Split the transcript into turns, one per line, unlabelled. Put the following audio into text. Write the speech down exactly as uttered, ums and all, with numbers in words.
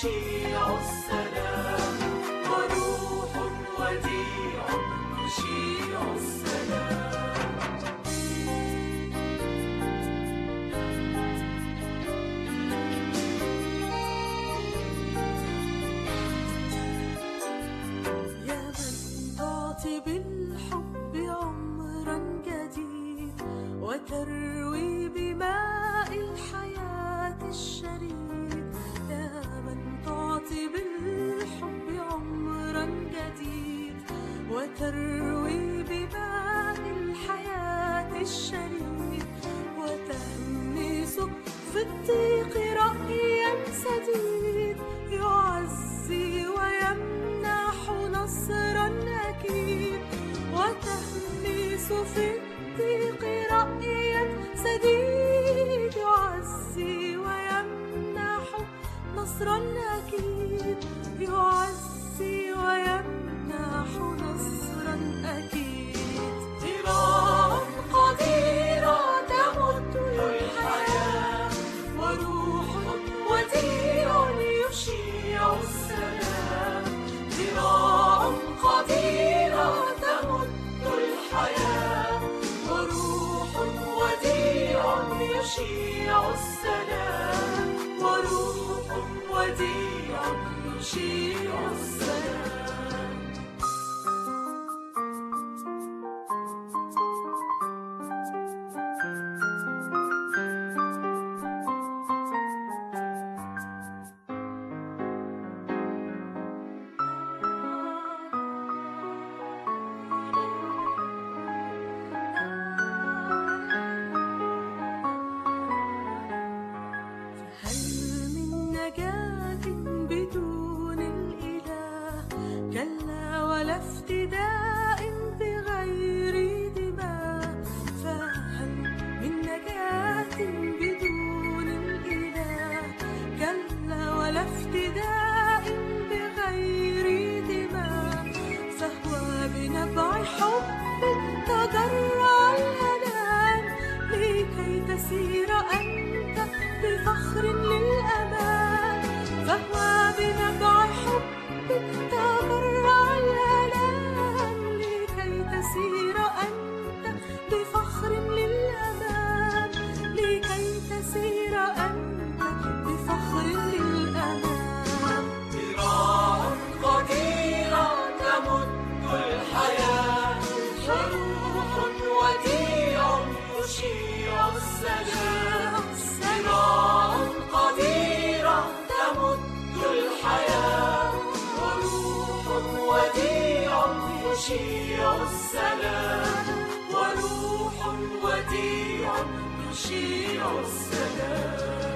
يشيع السلام، وروح وديع يشيع السلام.
يا من تعطي بالحب عمرا جديد وتروي بماء الحياة الشريد، يا من تعطي بالحب عمرا جديد وتروي بماء الحياة الشريد، وتهمس في الضيق رأيا سديد، يعزي ويمنح نصرا أكيد، وتهمس في الضيق رأيا سديد، يعزي ويمنح نصرا أكيد، يعزي ويمنح نصرا أكيد.
ذراع قديرة تمد الحياة، وروح وديع يشيع السلام. ذراع قديرة تمد الحياة، وروح وديع يشيع السلام، وروح وديع يشيع السلام.
هل من نجاة بدون الإله؟ كلا، ولا افتداء بغير دماء. فهل من نجاة بدون الإله؟ كلا، ولا افتداء بغير دماء. فهو بنبع حب تجرع الأنام، لكي تسير أنت بفخر للأمام. فهو بنبع حب تجرع الألام، لكي تسير أنت بفخر للأمام، لكي تسير أنت بفخر للأمام.
ذراع قديرة تمد الحياة، وروح وديع يشيع السلام. ذراع قديرة تمد الحياة، وروح وديع يشيع السلام، وروح وديع يشيع السلام.